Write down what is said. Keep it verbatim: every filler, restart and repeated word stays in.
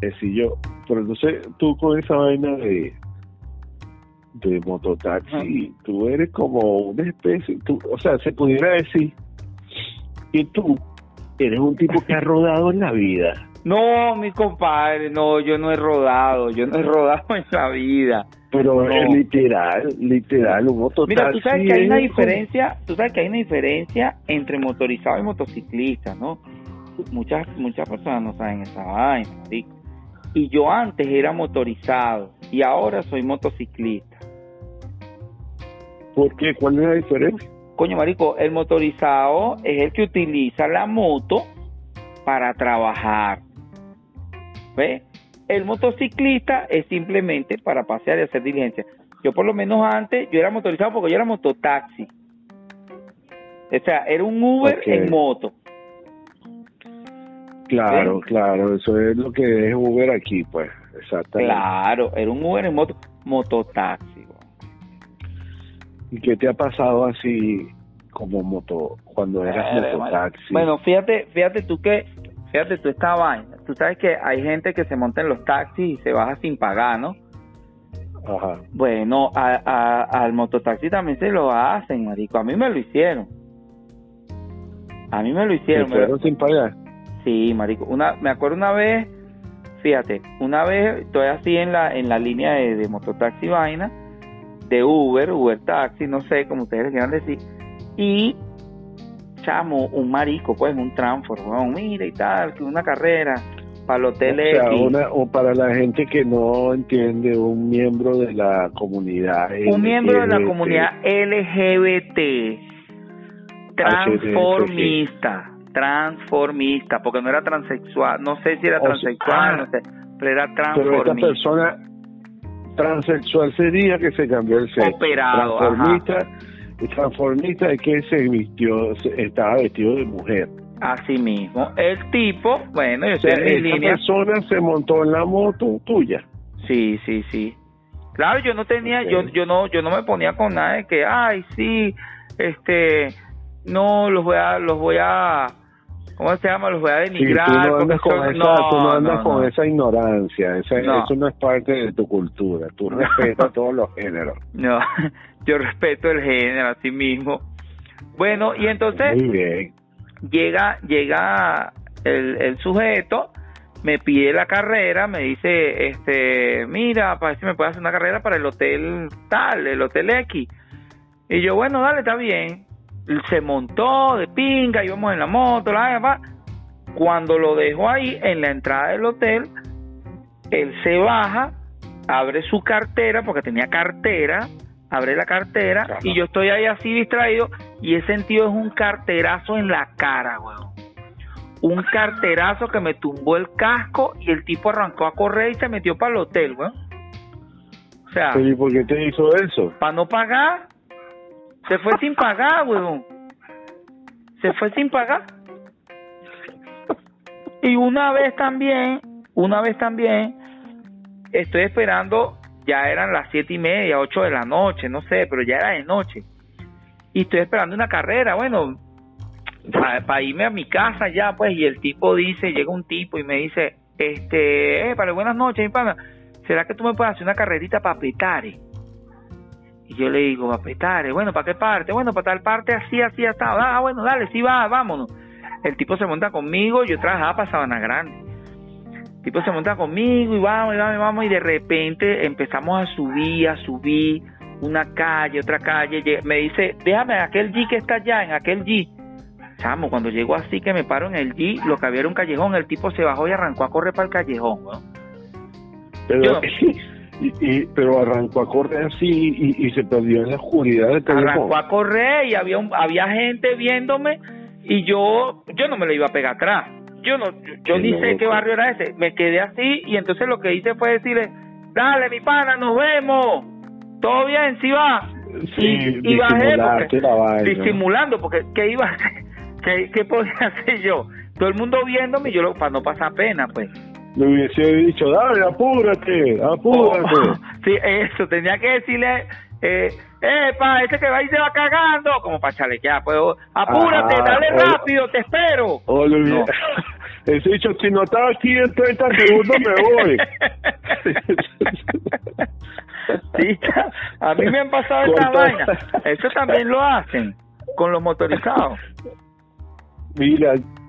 si yo, pero entonces tú con esa vaina de de mototaxi, uh-huh. tú eres como una especie, tú, o sea, se pudiera decir que tú eres un tipo que ha rodado en la vida. No, mi compadre, no, yo no he rodado, yo no he rodado en la vida. Pero no. es literal, literal, un mototaxi. Mira, tú sabes que hay una diferencia, tú sabes que hay una diferencia entre motorizado y motociclista, ¿no? Muchas muchas personas no saben esa vaina, ¿sí? Y yo antes era motorizado y ahora soy motociclista. ¿Por qué? ¿Cuál es la diferencia? Coño, marico, el motorizado es el que utiliza la moto para trabajar. ¿Ves? El motociclista es simplemente para pasear y hacer diligencia. Yo por lo menos antes, yo era motorizado porque yo era mototaxi. O sea, era un Uber okay. en moto. Claro, ¿sí? claro, eso es lo que es Uber aquí, pues, exactamente. Claro, era un Uber en moto, mototaxi. Bro. ¿Y qué te ha pasado así como moto, cuando eras eh, mototaxi? Bueno, fíjate, fíjate tú que, fíjate tú esta vaina. Tú sabes que hay gente que se monta en los taxis y se baja sin pagar, ¿no? Ajá. Bueno, a, a, al mototaxi también se lo hacen, marico. A mí me lo hicieron. A mí me lo hicieron. ¿Te fueron sin pagar? Sí, marico. Una, me acuerdo una vez, fíjate, una vez estoy así en la en la línea de, de mototaxi vaina, de Uber, Uber taxi, no sé, como ustedes quieran decir, y chamo, un marico, pues, un transfer, bueno, mira y tal, que una carrera para el hotel o sea, X. Una, o para la gente que no entiende, un miembro de la comunidad un L G B T. Miembro de la comunidad L G B T, transformista. transformista, porque no era transexual, no sé si era o transexual, sea, no sé, pero era transformista. Pero esta persona transexual sería que se cambió el sexo. Operado, transformista, transformista es que se vistió, estaba vestido de mujer. Así mismo, el tipo, bueno, yo o sea, estoy en mi esta línea. persona se montó en la moto tuya. Sí, sí, sí. Claro, yo no tenía, okay. yo, yo no, yo no me ponía con nada de que, ay, sí, este, no, los voy a, los voy a ¿cómo se llama? Los voy a denigrar. Sí, tú no andas con, son... esa, no, tú no andas no, con no. esa ignorancia, esa, no. eso no es parte de tu cultura, tú respetas todos los géneros. No, yo respeto el género, así mismo. Bueno, y entonces muy bien. llega llega el, el sujeto, me pide la carrera, me dice, este, mira, para ver si me puedes hacer una carrera para el hotel tal, el hotel X. Y yo, bueno, dale, está bien. Se montó de pinga, íbamos en la moto, la va. Cuando lo dejo ahí en la entrada del hotel, él se baja, abre su cartera, porque tenía cartera, abre la cartera, ajá. Y yo estoy ahí así distraído, y he sentido es un carterazo en la cara, weón. Un carterazo que me tumbó el casco, y el tipo arrancó a correr y se metió para el hotel, weón. O sea, ¿y por qué te hizo eso? Para no pagar. Se fue sin pagar, huevón. Se fue sin pagar. Y una vez también, una vez también, estoy esperando, ya eran las siete y media, ocho de la noche, no sé, pero ya era de noche. Y estoy esperando una carrera, bueno, para pa irme a mi casa ya, pues, y el tipo dice, llega un tipo y me dice, este, eh, para buenas noches, mi pana, ¿será que tú me puedes hacer una carrerita para Petare? Y yo le digo, a Petare, bueno, ¿para qué parte? Bueno, para tal parte, así, así, hasta. Ah, bueno, dale, sí va, vámonos. El tipo se monta conmigo, yo trabajaba para Sabana Grande. El tipo se monta conmigo y vamos, y vamos, y vamos, y de repente empezamos a subir, a subir, una calle, otra calle. Me dice, déjame aquel G que está allá, en aquel G. Chamo, cuando llego así que me paro en el G, lo que había era un callejón, el tipo se bajó y arrancó a correr para el callejón, ¿no? Pero... Yo, Y, y, pero arrancó a correr así y, y se perdió en la oscuridad del teléfono. Arrancó a correr y había un, había gente viéndome y yo yo no me le iba a pegar atrás. Yo no yo, yo ni sé qué barrio era ese. Me quedé así y entonces lo que hice fue decirle, dale mi pana, nos vemos. Todo bien, sí va. Sí, y, y bajé porque, la vaina. disimulando porque qué iba a hacer, qué, qué podía hacer yo. Todo el mundo viéndome y yo lo, para no pasar pena, pues. Le hubiese dicho, dale, apúrate, apúrate. Oh, sí, eso, tenía que decirle, eh, eh, pa, ese que va y se va cagando, como para chalequear, pues, apúrate, ah, dale o, rápido, te espero. O le, hubiese, no. ese dicho, si no estaba aquí en treinta segundos me voy. Sí, a mí me han pasado esta vaina. Eso también lo hacen con los motorizados. Mira,